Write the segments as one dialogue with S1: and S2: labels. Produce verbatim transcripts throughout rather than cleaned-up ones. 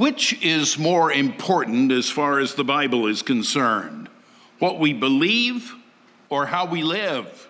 S1: Which is more important as far as the Bible is concerned? What we believe or how we live?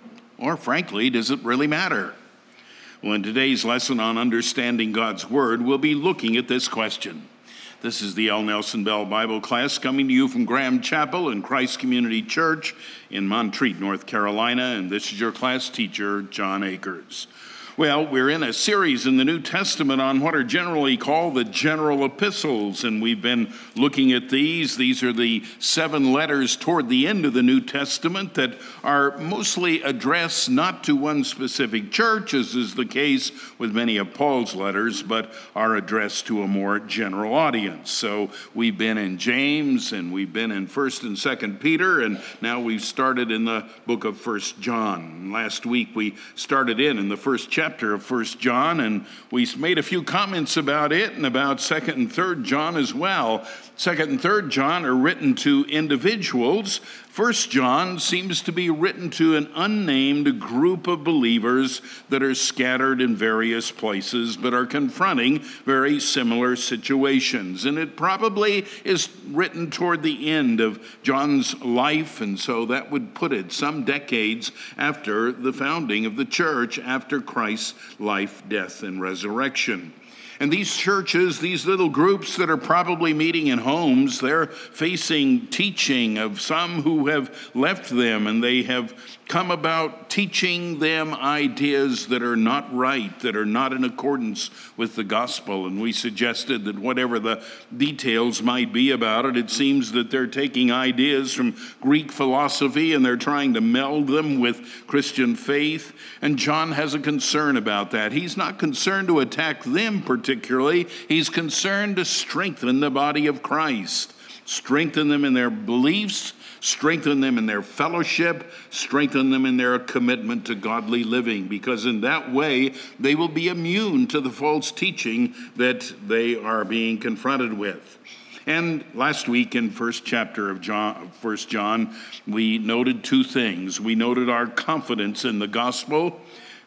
S1: Or frankly, does it really matter? Well, in today's lesson on understanding God's Word, we'll be looking at this question. This is the L. Nelson Bell Bible class coming to you from Graham Chapel and Christ Community Church in Montreat, North Carolina, and this is your class teacher, John Akers. Well, we're in a series in the New Testament on what are generally called the general epistles, and we've been looking at these. These are the seven letters toward the end of the New Testament that are mostly addressed not to one specific church, as is the case with many of Paul's letters, but are addressed to a more general audience. So we've been in James, and we've been in First and Second Peter, and now we've started in the book of First John. Last week we started in in the first chapter chapter of First John, and we made a few comments about it and about Second and Third John as well. Second and Third John are written to individuals. First John seems to be written to an unnamed group of believers that are scattered in various places but are confronting very similar situations. And it probably is written toward the end of John's life, and so that would put it some decades after the founding of the church, after Christ's life, death, and resurrection. And these churches, these little groups that are probably meeting in homes, they're facing teaching of some who have left them, and they have come about teaching them ideas that are not right, that are not in accordance with the gospel. And we suggested that whatever the details might be about it, it seems that they're taking ideas from Greek philosophy and they're trying to meld them with Christian faith. And John has a concern about that. He's not concerned to attack them particularly. He's concerned to strengthen the body of Christ, strengthen them in their beliefs, strengthen them in their fellowship, strengthen them in their commitment to godly living, because in that way they will be immune to the false teaching that they are being confronted with. And last week in first chapter of John, First John, we noted two things. We noted our confidence in the gospel,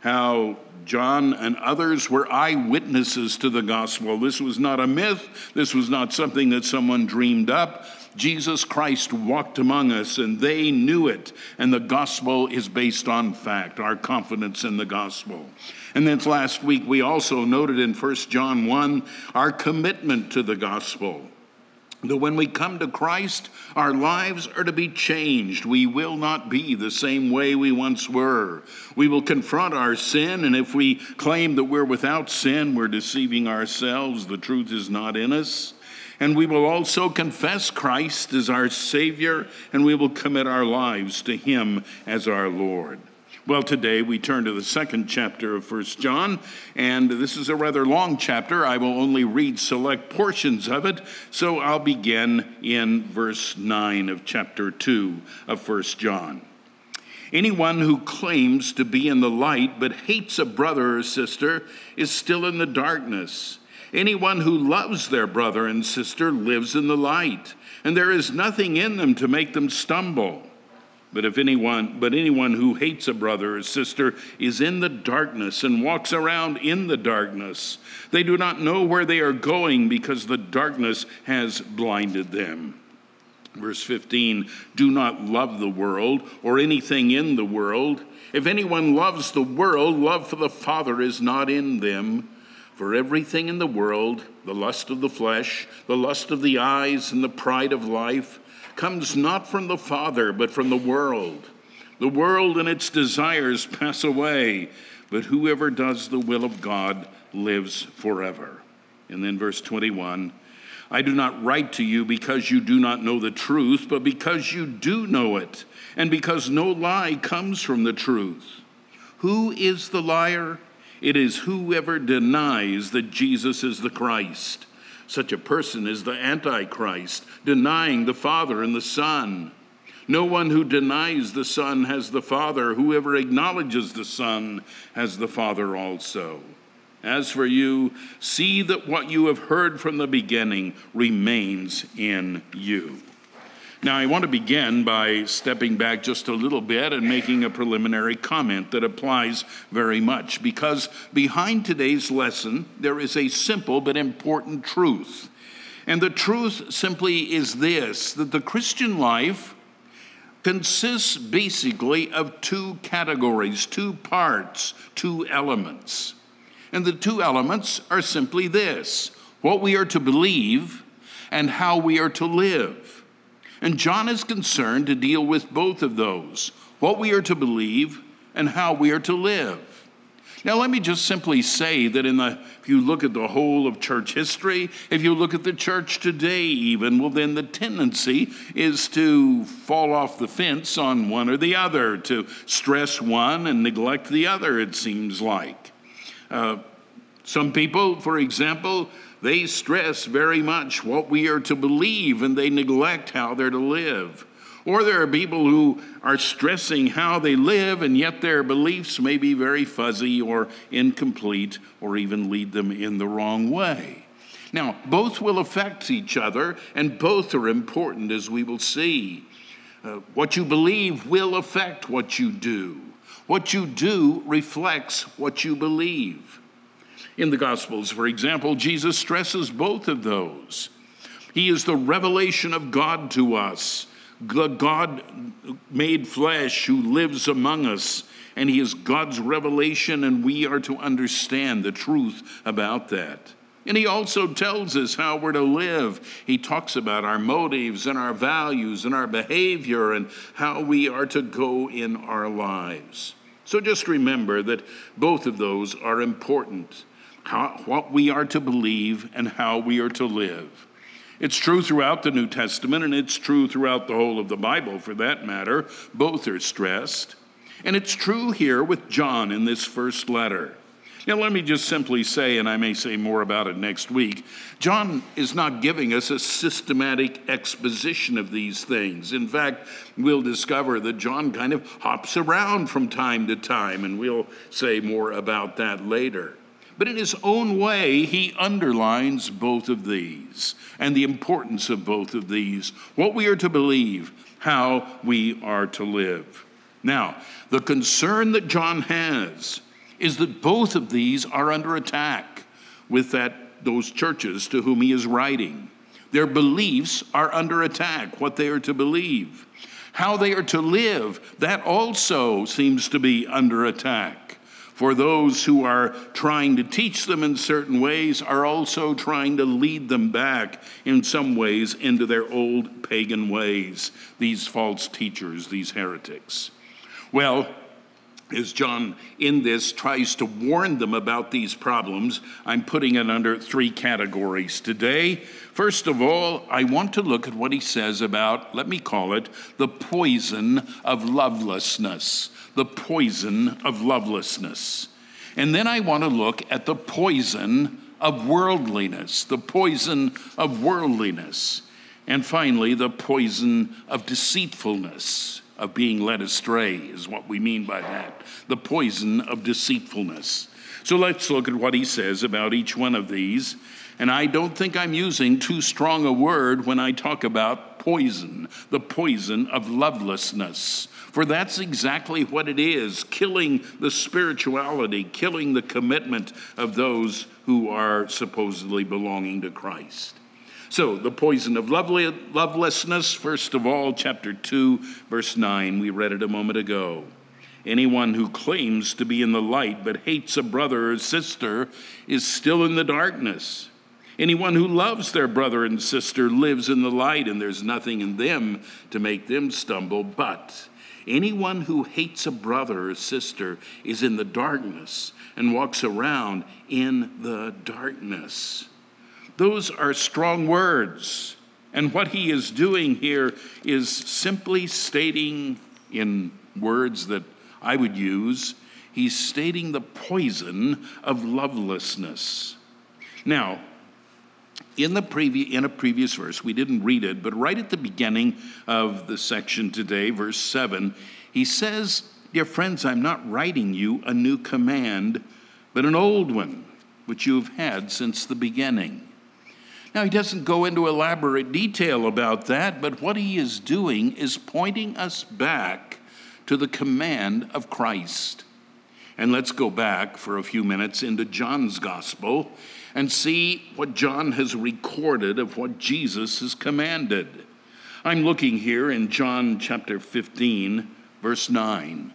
S1: how John and others were eyewitnesses to the gospel. This was not a myth. This was not something that someone dreamed up. Jesus Christ walked among us, and they knew it. And the gospel is based on fact, our confidence in the gospel. And then last week, we also noted in First John one, our commitment to the gospel. That when we come to Christ, our lives are to be changed. We will not be the same way we once were. We will confront our sin, and if we claim that we're without sin, we're deceiving ourselves. The truth is not in us. And we will also confess Christ as our Savior, and we will commit our lives to Him as our Lord. Well, today we turn to the second chapter of First John, and this is a rather long chapter. I will only read select portions of it, so I'll begin in verse nine of chapter two of First John. Anyone who claims to be in the light but hates a brother or sister is still in the darkness. Anyone who loves their brother and sister lives in the light, and there is nothing in them to make them stumble. But if anyone, but anyone who hates a brother or sister is in the darkness and walks around in the darkness. They do not know where they are going because the darkness has blinded them. Verse fifteen, do not love the world or anything in the world. If anyone loves the world, love for the Father is not in them. For everything in the world, the lust of the flesh, the lust of the eyes, and the pride of life, comes not from the Father, but from the world. The world and its desires pass away, but whoever does the will of God lives forever. And then verse twenty-one, I do not write to you because you do not know the truth, but because you do know it, and because no lie comes from the truth. Who is the liar? It is whoever denies that Jesus is the Christ. Such a person is the Antichrist, denying the Father and the Son. No one who denies the Son has the Father. Whoever acknowledges the Son has the Father also. As for you, see that what you have heard from the beginning remains in you. Now, I want to begin by stepping back just a little bit and making a preliminary comment that applies very much, because behind today's lesson, there is a simple but important truth. And the truth simply is this, that the Christian life consists basically of two categories, two parts, two elements. And the two elements are simply this: what we are to believe and how we are to live. And John is concerned to deal with both of those, what we are to believe and how we are to live. Now, let me just simply say that in the, if you look at the whole of church history, if you look at the church today even, well, then the tendency is to fall off the fence on one or the other, to stress one and neglect the other, it seems like. Uh, some people, for example, they stress very much what we are to believe, and they neglect how they're to live. Or there are people who are stressing how they live, and yet their beliefs may be very fuzzy or incomplete, or even lead them in the wrong way. Now, both will affect each other, and both are important, as we will see. Uh, what you believe will affect what you do. What you do reflects what you believe. In the Gospels, for example, Jesus stresses both of those. He is the revelation of God to us, God made flesh who lives among us, and he is God's revelation, and we are to understand the truth about that. And he also tells us how we're to live. He talks about our motives and our values and our behavior and how we are to go in our lives. So just remember that both of those are important. How, what we are to believe and how we are to live. It's true throughout the New Testament, and it's true throughout the whole of the Bible, for that matter. Both are stressed. And it's true here with John in this first letter. Now, let me just simply say, and I may say more about it next week, John is not giving us a systematic exposition of these things. In fact, we'll discover that John kind of hops around from time to time, and we'll say more about that later. But in his own way, he underlines both of these and the importance of both of these, what we are to believe, how we are to live. Now, the concern that John has is that both of these are under attack with that those churches to whom he is writing. Their beliefs are under attack, what they are to believe. How they are to live, that also seems to be under attack. For those who are trying to teach them in certain ways are also trying to lead them back in some ways into their old pagan ways, these false teachers, these heretics. Well, as John in this tries to warn them about these problems, I'm putting it under three categories today. First of all, I want to look at what he says about, let me call it, the poison of lovelessness. The poison of lovelessness. And then I want to look at the poison of worldliness, the poison of worldliness. And finally, the poison of deceitfulness, of being led astray is what we mean by that. The poison of deceitfulness. So let's look at what he says about each one of these. And I don't think I'm using too strong a word when I talk about poison, the poison of lovelessness. For that's exactly what it is, killing the spirituality, killing the commitment of those who are supposedly belonging to Christ. So the poison of lovely, lovelessness, first of all, chapter two, verse nine, we read it a moment ago. Anyone who claims to be in the light but hates a brother or sister is still in the darkness. Anyone who loves their brother and sister lives in the light, and there's nothing in them to make them stumble. But anyone who hates a brother or sister is in the darkness and walks around in the darkness. Those are strong words. And what he is doing here is simply stating in words that I would use, he's stating the poison of lovelessness. Now, in the previ- in a previous verse, we didn't read it, but right at the beginning of the section today, verse seven, he says, "Dear friends, I'm not writing you a new command, but an old one, which you have had since the beginning." Now, he doesn't go into elaborate detail about that, but what he is doing is pointing us back to the command of Christ. And let's go back for a few minutes into John's gospel and see what John has recorded of what Jesus has commanded. I'm looking here in John chapter fifteen, verse nine.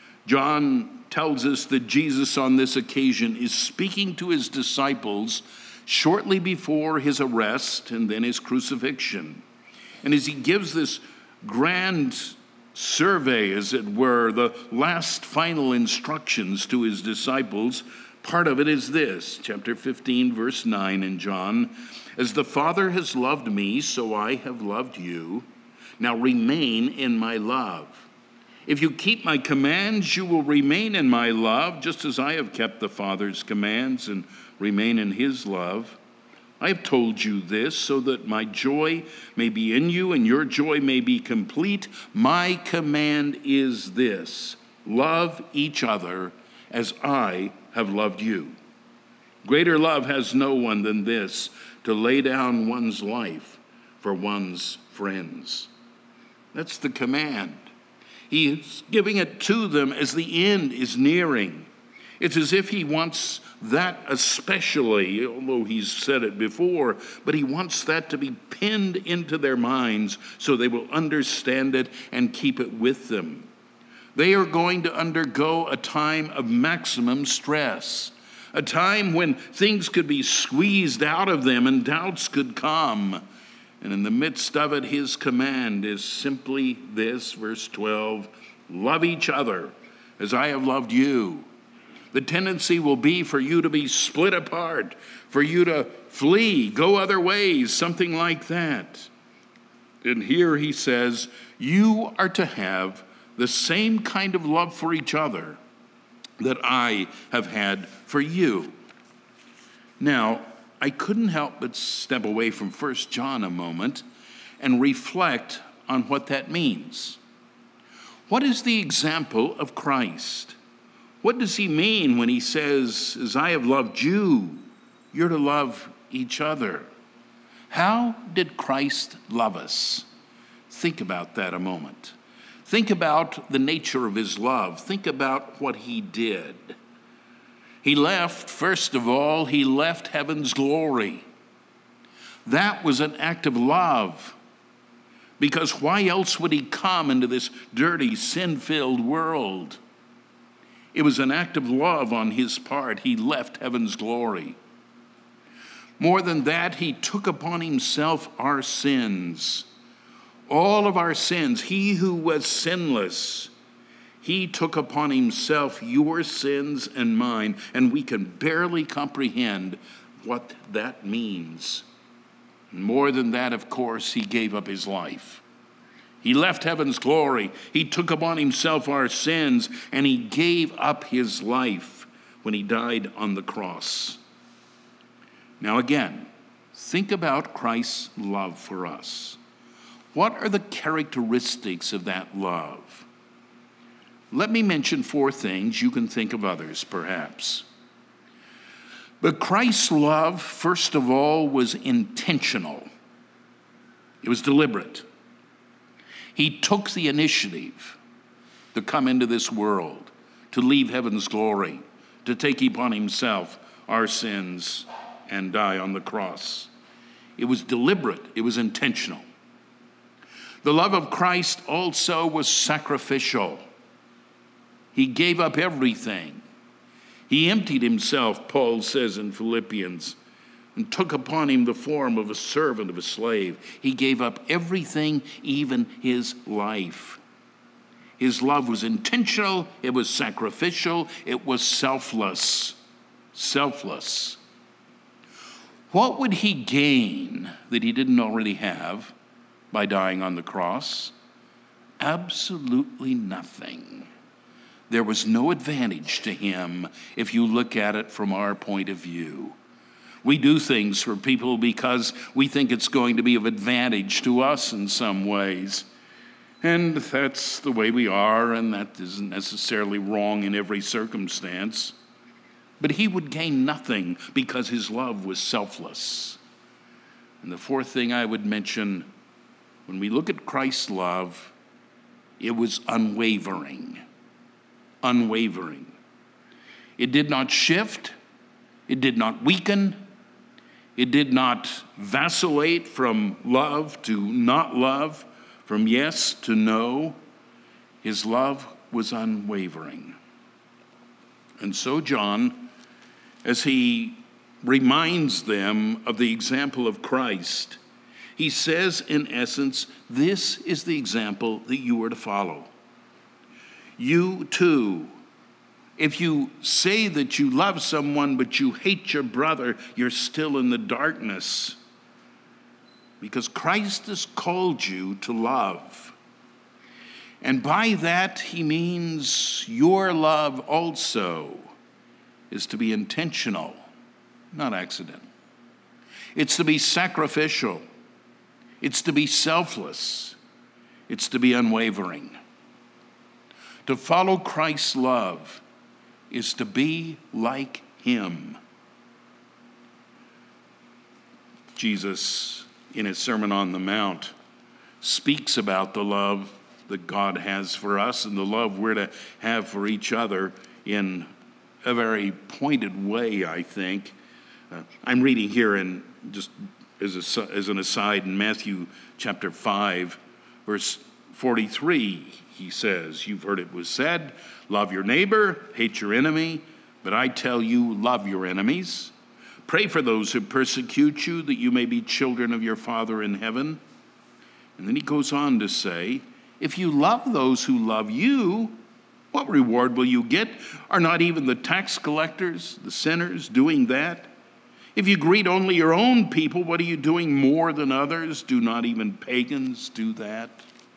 S1: John tells us that Jesus on this occasion is speaking to his disciples shortly before his arrest and then his crucifixion. And as he gives this grand survey, as it were, the last final instructions to his disciples, part of it is this, chapter fifteen, verse nine in John, "As the Father has loved me, so I have loved you. Now remain in my love. If you keep my commands, you will remain in my love, just as I have kept the Father's commands and remain in his love. I have told you this so that my joy may be in you and your joy may be complete. My command is this: love each other as I have loved you. Greater love has no one than this, to lay down one's life for one's friends." That's the command. He's giving it to them as the end is nearing. It's as if he wants that especially, although he's said it before, but he wants that to be pinned into their minds so they will understand it and keep it with them. They are going to undergo a time of maximum stress, a time when things could be squeezed out of them and doubts could come. And in the midst of it, his command is simply this, verse twelve, "Love each other as I have loved you." The tendency will be for you to be split apart, for you to flee, go other ways, something like that. And here he says, you are to have the same kind of love for each other that I have had for you. Now, I couldn't help but step away from First John a moment and reflect on what that means. What is the example of Christ? What does he mean when he says, as I have loved you, you're to love each other? How did Christ love us? Think about that a moment. Think about the nature of his love. Think about what he did. He left, first of all, he left heaven's glory. That was an act of love. Because why else would he come into this dirty, sin-filled world? It was an act of love on his part. He left heaven's glory. More than that, he took upon himself our sins. All of our sins. He who was sinless, he took upon himself your sins and mine, and we can barely comprehend what that means. More than that, of course, he gave up his life. He left heaven's glory. He took upon himself our sins, and he gave up his life when he died on the cross. Now again, think about Christ's love for us. What are the characteristics of that love? Let me mention four things. You can think of others, perhaps. But Christ's love, first of all, was intentional. It was deliberate. He took the initiative to come into this world, to leave heaven's glory, to take upon himself our sins and die on the cross. It was deliberate. It was intentional. The love of Christ also was sacrificial. He gave up everything. He emptied himself, Paul says in Philippians, and took upon him the form of a servant, of a slave. He gave up everything, even his life. His love was intentional, it was sacrificial, it was selfless. Selfless. What would he gain that he didn't already have by dying on the cross? Absolutely nothing. There was no advantage to him if you look at it from our point of view. We do things for people because we think it's going to be of advantage to us in some ways. And that's the way we are, and that isn't necessarily wrong in every circumstance. But he would gain nothing because his love was selfless. And the fourth thing I would mention, when we look at Christ's love, it was unwavering. Unwavering. It did not shift. It did not weaken. It did not vacillate from love to not love, from yes to no. His love was unwavering. And so John, as he reminds them of the example of Christ, he says, in essence, this is the example that you are to follow. You too, if you say that you love someone but you hate your brother, you're still in the darkness. Because Christ has called you to love. And by that he means your love also is to be intentional, not accidental. It's to be sacrificial. It's to be selfless. It's to be unwavering. To follow Christ's love is to be like him. Jesus, in his Sermon on the Mount, speaks about the love that God has for us and the love we're to have for each other in a very pointed way, I think. Uh, I'm reading here in just as, a, as an aside in Matthew chapter five, verse forty-three, he says, you've heard it was said, love your neighbor, hate your enemy, but I tell you, love your enemies. Pray for those who persecute you, that you may be children of your Father in heaven. And then he goes on to say, if you love those who love you, what reward will you get? Are not even the tax collectors, the sinners, doing that? If you greet only your own people, what are you doing more than others? Do not even pagans do that?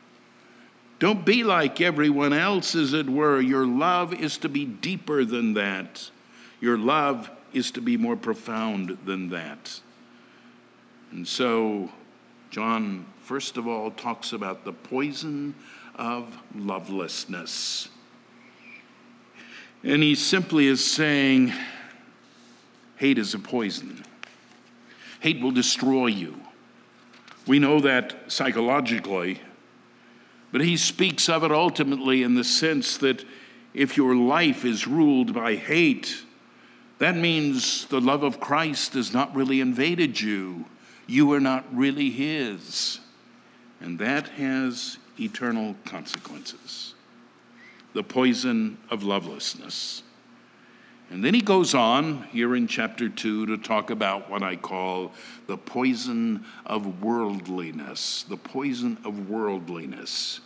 S1: Don't be like everyone else, as it were. Your love is to be deeper than that. Your love is to be more profound than that. And so, John, first of all, talks about the poison of lovelessness. And he simply is saying, hate is a poison. Hate will destroy you. We know that psychologically. But he speaks of it ultimately in the sense that if your life is ruled by hate, that means the love of Christ has not really invaded you. You are not really his. And that has eternal consequences. The poison of lovelessness. And then he goes on here in chapter two to talk about what I call the poison of worldliness. The poison of worldliness.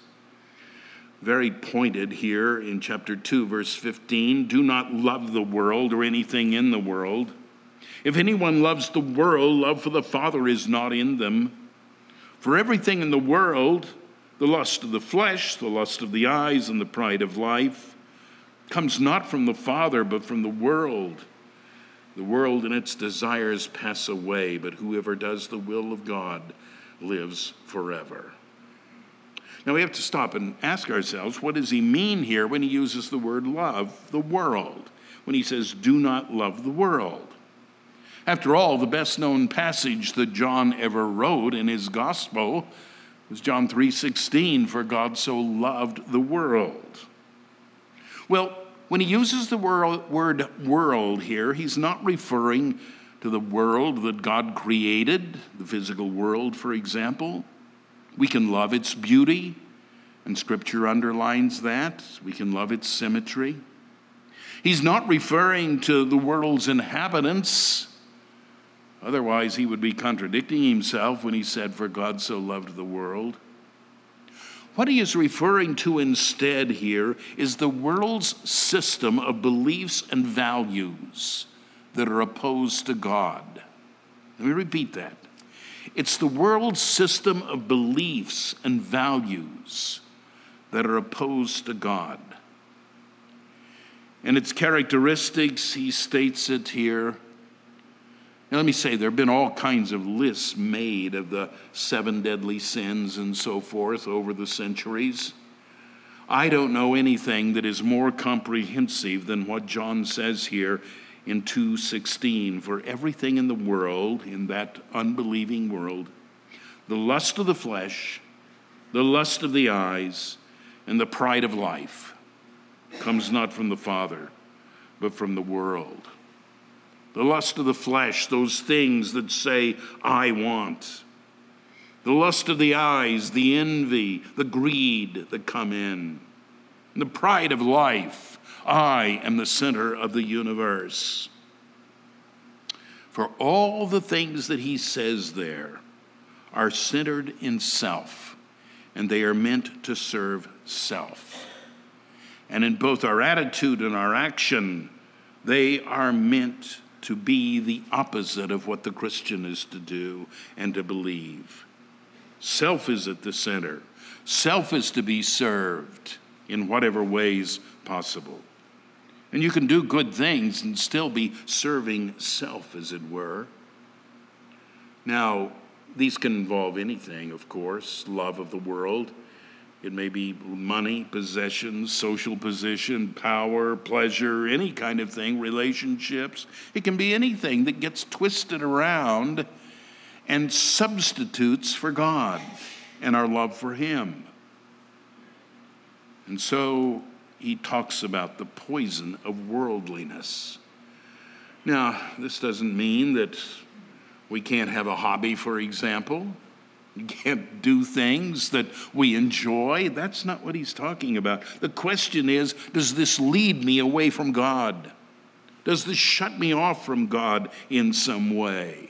S1: Very pointed here in chapter two, verse fifteen. Do not love the world or anything in the world. If anyone loves the world, love for the Father is not in them. For everything in the world, the lust of the flesh, the lust of the eyes, and the pride of life, comes not from the Father, but from the world. The world and its desires pass away, but whoever does the will of God lives forever. Now we have to stop and ask ourselves, what does he mean here when he uses the word love the world? When he says, do not love the world. After all, the best known passage that John ever wrote in his gospel was John three sixteen, for God so loved the world. Well, when he uses the word world here, he's not referring to the world that God created, the physical world, for example. We can love its beauty, and Scripture underlines that. We can love its symmetry. He's not referring to the world's inhabitants. Otherwise, he would be contradicting himself when he said, for God so loved the world. What he is referring to instead here is the world's system of beliefs and values that are opposed to God. Let me repeat that. It's the world's system of beliefs and values that are opposed to God. And its characteristics, he states it here. Now, let me say, there have been all kinds of lists made of the seven deadly sins and so forth over the centuries. I don't know anything that is more comprehensive than what John says here in two sixteen, for everything in the world, in that unbelieving world, the lust of the flesh, the lust of the eyes, and the pride of life comes not from the Father, but from the world. The lust of the flesh, those things that say, I want. The lust of the eyes, the envy, the greed that come in. And the pride of life, I am the center of the universe. For all the things that he says there are centered in self, and they are meant to serve self. And in both our attitude and our action, they are meant to be the opposite of what the Christian is to do and to believe. Self is at the center. Self is to be served in whatever ways possible. And you can do good things and still be serving self, as it were. Now, these can involve anything, of course, love of the world. It may be money, possessions, social position, power, pleasure, any kind of thing, relationships. It can be anything that gets twisted around and substitutes for God and our love for him. And so he talks about the poison of worldliness. Now, this doesn't mean that we can't have a hobby, for example. You can't do things that we enjoy. That's not what he's talking about. The question is, does this lead me away from God? Does this shut me off from God in some way?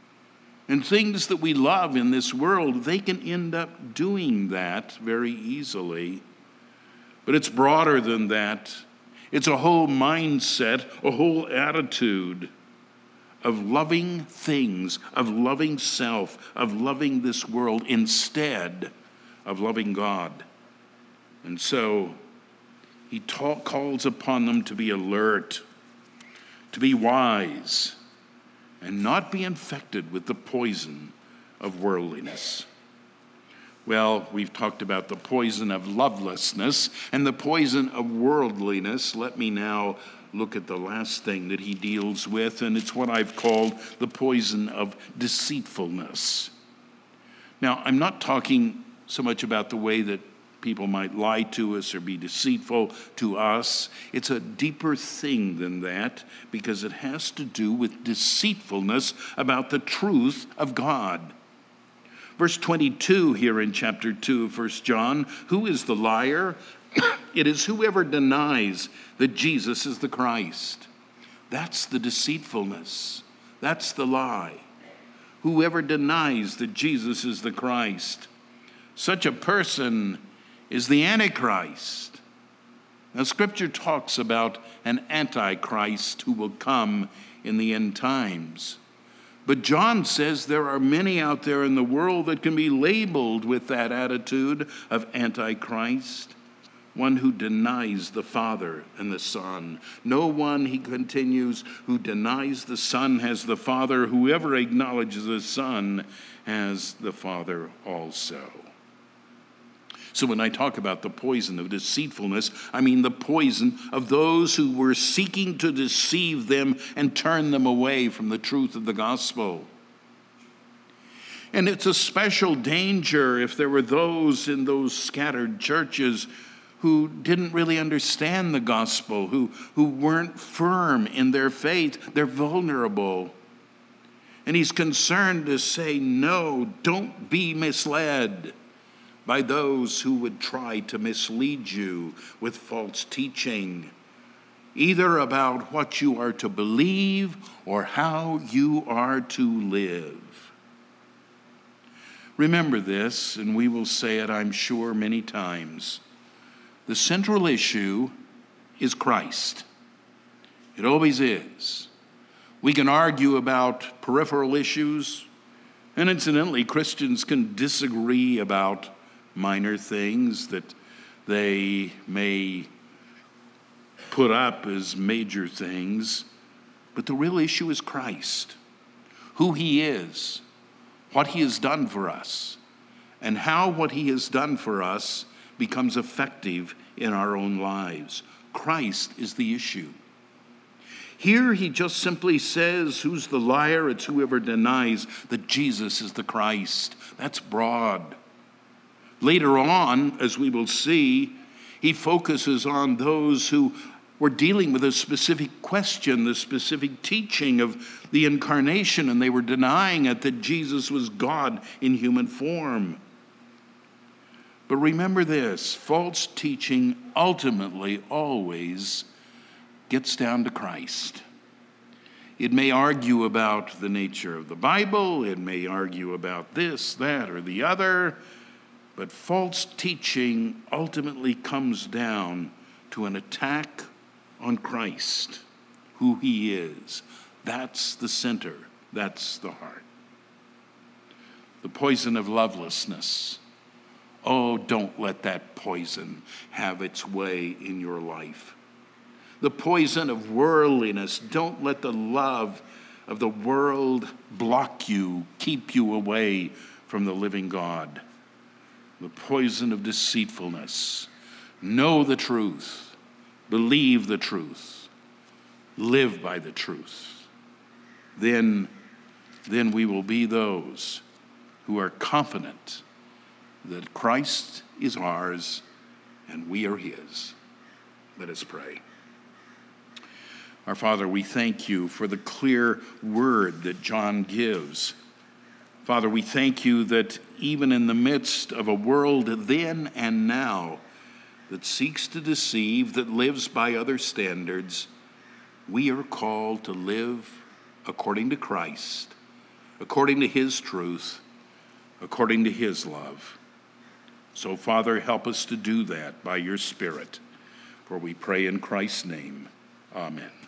S1: And things that we love in this world, they can end up doing that very easily. But it's broader than that. It's a whole mindset, a whole attitude of loving things, of loving self, of loving this world instead of loving God. And so he talk, calls upon them to be alert, to be wise, and not be infected with the poison of worldliness. Well, we've talked about the poison of lovelessness and the poison of worldliness. Let me now look at the last thing that he deals with, and it's what I've called the poison of deceitfulness. Now, I'm not talking so much about the way that people might lie to us or be deceitful to us. It's a deeper thing than that, because it has to do with deceitfulness about the truth of God. Verse twenty-two here in chapter two of First John, who is the liar? It is whoever denies that Jesus is the Christ. That's the deceitfulness. That's the lie. Whoever denies that Jesus is the Christ. Such a person is the Antichrist. Now, Scripture talks about an Antichrist who will come in the end times. But John says there are many out there in the world that can be labeled with that attitude of Antichrist. One who denies the Father and the Son. No one, he continues, who denies the Son has the Father. Whoever acknowledges the Son has the Father also. So when I talk about the poison of deceitfulness, I mean the poison of those who were seeking to deceive them and turn them away from the truth of the gospel. And it's a special danger if there were those in those scattered churches who didn't really understand the gospel, who, who weren't firm in their faith. They're vulnerable. And he's concerned to say, no, don't be misled by those who would try to mislead you with false teaching, either about what you are to believe or how you are to live. Remember this, and we will say it, I'm sure, many times. The central issue is Christ. It always is. We can argue about peripheral issues, and incidentally, Christians can disagree about minor things that they may put up as major things, but the real issue is Christ, who he is, what he has done for us, and how what he has done for us becomes effective in our own lives. Christ is the issue. Here he just simply says, who's the liar? It's whoever denies that Jesus is the Christ. That's broad. Later on, as we will see, he focuses on those who were dealing with a specific question, the specific teaching of the incarnation, and they were denying it, that Jesus was God in human form. But remember this, false teaching ultimately always gets down to Christ. It may argue about the nature of the Bible, it may argue about this, that, or the other, but false teaching ultimately comes down to an attack on Christ, who he is. That's the center, that's the heart. The poison of lovelessness. Oh, don't let that poison have its way in your life. The poison of worldliness. Don't let the love of the world block you, keep you away from the living God. The poison of deceitfulness. Know the truth. Believe the truth. Live by the truth. Then, then we will be those who are confident that Christ is ours and we are his. Let us pray. Our Father, we thank you for the clear word that John gives. Father, we thank you that even in the midst of a world then and now that seeks to deceive, that lives by other standards, we are called to live according to Christ, according to his truth, according to his love. So, Father, help us to do that by your Spirit, for we pray in Christ's name. Amen.